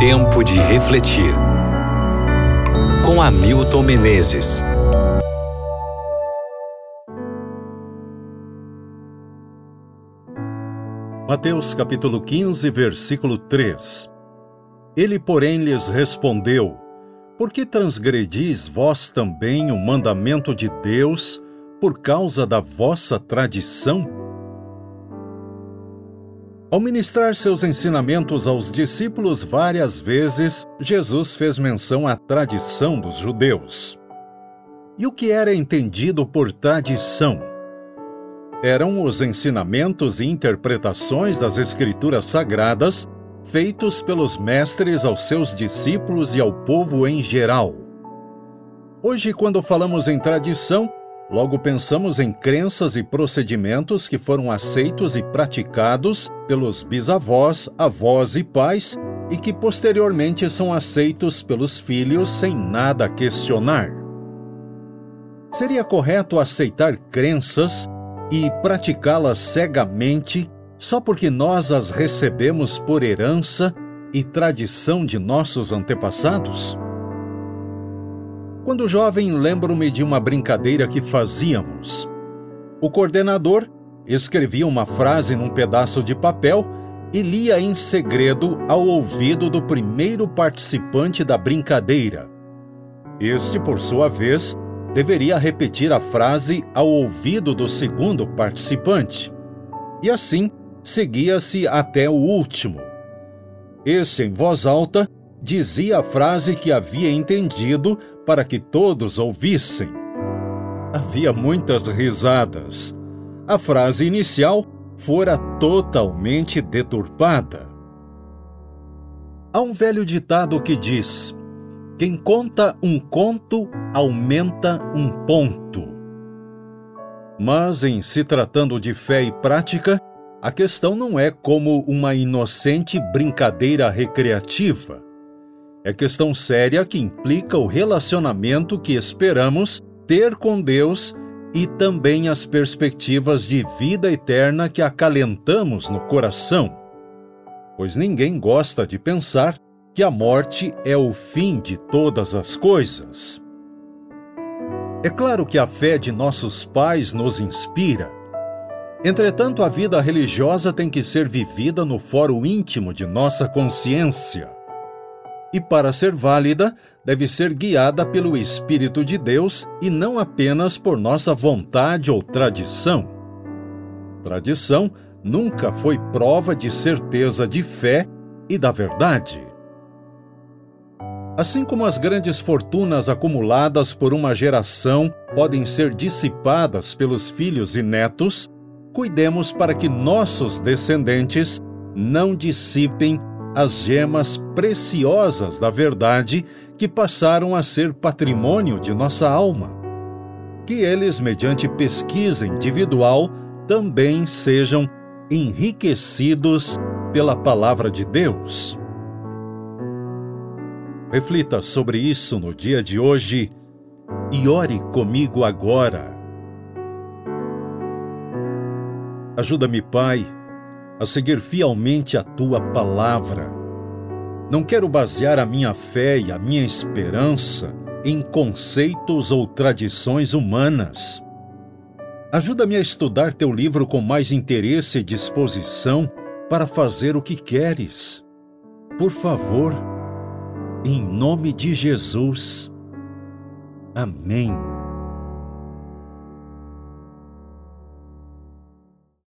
Tempo de refletir. Com Hamilton Menezes. Mateus capítulo 15, versículo 3. Ele, porém, lhes respondeu: Por que transgredis vós também o mandamento de Deus por causa da vossa tradição? Ao ministrar seus ensinamentos aos discípulos várias vezes, Jesus fez menção à tradição dos judeus. E o que era entendido por tradição? Eram os ensinamentos e interpretações das Escrituras Sagradas feitos pelos mestres aos seus discípulos e ao povo em geral. Hoje, quando falamos em tradição, logo pensamos em crenças e procedimentos que foram aceitos e praticados pelos bisavós, avós e pais e que posteriormente são aceitos pelos filhos sem nada a questionar. Seria correto aceitar crenças e praticá-las cegamente só porque nós as recebemos por herança e tradição de nossos antepassados? Quando jovem, lembro-me de uma brincadeira que fazíamos. O coordenador escrevia uma frase num pedaço de papel e lia em segredo ao ouvido do primeiro participante da brincadeira. Este, por sua vez, deveria repetir a frase ao ouvido do segundo participante. E assim, seguia-se até o último. Este, em voz alta, dizia a frase que havia entendido para que todos ouvissem. Havia muitas risadas. A frase inicial fora totalmente deturpada. Há um velho ditado que diz: quem conta um conto aumenta um ponto. Mas, em se tratando de fé e prática, a questão não é como uma inocente brincadeira recreativa. É questão séria que implica o relacionamento que esperamos ter com Deus e também as perspectivas de vida eterna que acalentamos no coração. Pois ninguém gosta de pensar que a morte é o fim de todas as coisas. É claro que a fé de nossos pais nos inspira. Entretanto, a vida religiosa tem que ser vivida no foro íntimo de nossa consciência. E para ser válida, deve ser guiada pelo Espírito de Deus e não apenas por nossa vontade ou tradição. Tradição nunca foi prova de certeza de fé e da verdade. Assim como as grandes fortunas acumuladas por uma geração podem ser dissipadas pelos filhos e netos, cuidemos para que nossos descendentes não dissipem as gemas preciosas da verdade que passaram a ser patrimônio de nossa alma. Que eles, mediante pesquisa individual, também sejam enriquecidos pela palavra de Deus. Reflita sobre isso no dia de hoje e ore comigo agora. Ajuda-me, Pai, a seguir fielmente a Tua palavra. Não quero basear a minha fé e a minha esperança em conceitos ou tradições humanas. Ajuda-me a estudar Teu livro com mais interesse e disposição para fazer o que queres. Por favor, em nome de Jesus. Amém.